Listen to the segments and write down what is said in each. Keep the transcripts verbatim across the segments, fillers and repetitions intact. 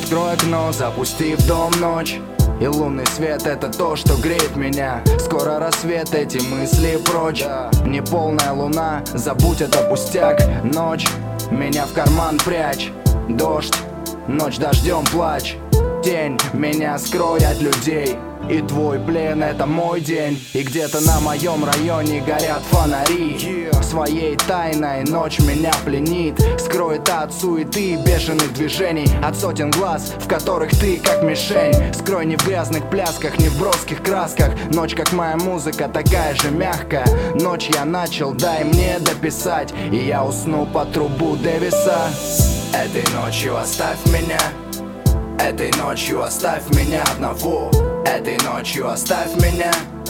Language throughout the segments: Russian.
Открой окно, запусти в дом ночь. И лунный свет — это то, что греет меня. Скоро рассвет, эти мысли прочь. Неполная луна, забудь это пустяк. Ночь, меня в карман прячь. Дождь, ночь дождем плачь. Тень, меня скрой от людей. И твой плен — это мой день. И где-то на моем районе горят фонари. Своей тайной ночь меня пленит. Скроет от суеты и бешеных движений, от сотен глаз, в которых ты как мишень. Скрой не в грязных плясках, не в броских красках. Ночь, как моя музыка, такая же мягкая. Ночь я начал, дай мне дописать, и я усну под трубу Дэвиса. Этой ночью оставь меня. Этой ночью оставь меня одного. Этой ночью оставь меня.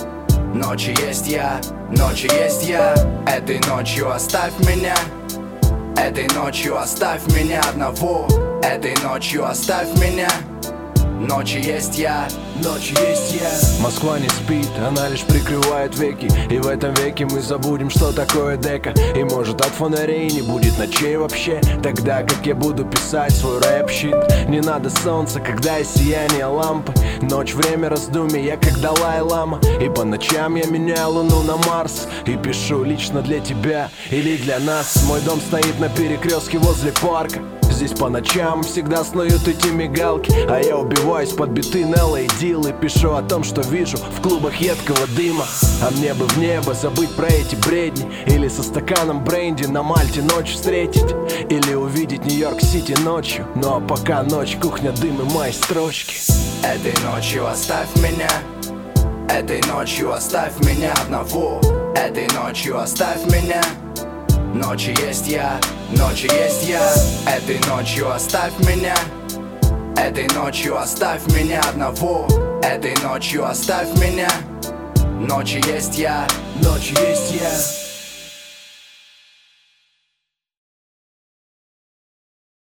Ночи есть я, ночи есть я. Этой ночью оставь меня. Этой ночью оставь меня одного. Этой ночью оставь меня. Ночи есть я, ночи есть я. Москва не спит, она лишь прикрывает веки. И в этом веке мы забудем, что такое дека. И может от фонарей не будет ночей вообще. Тогда как я буду писать свой рэп-щит. Не надо солнца, когда есть сияние лампы. Ночь, время раздумий, я как Далай-лама. И по ночам я меняю луну на Марс. И пишу лично для тебя или для нас. Мой дом стоит на перекрестке возле парка. Здесь по ночам всегда снуют эти мигалки. А я убиваюсь под биты Нелла и Дилл. И пишу о том, что вижу в клубах едкого дыма. А мне бы в небо забыть про эти бредни. Или со стаканом бренди на Мальте ночь встретить. Или увидеть Нью-Йорк-Сити ночью. Ну а пока ночь, кухня, дым и мои строчки. Этой ночью оставь меня. Этой ночью оставь меня одного. Этой ночью оставь меня. Ночи есть я, ночи есть я. Этой ночью оставь меня. Этой ночью оставь меня одного. Этой ночью оставь меня. Ночи есть я, ночи есть я.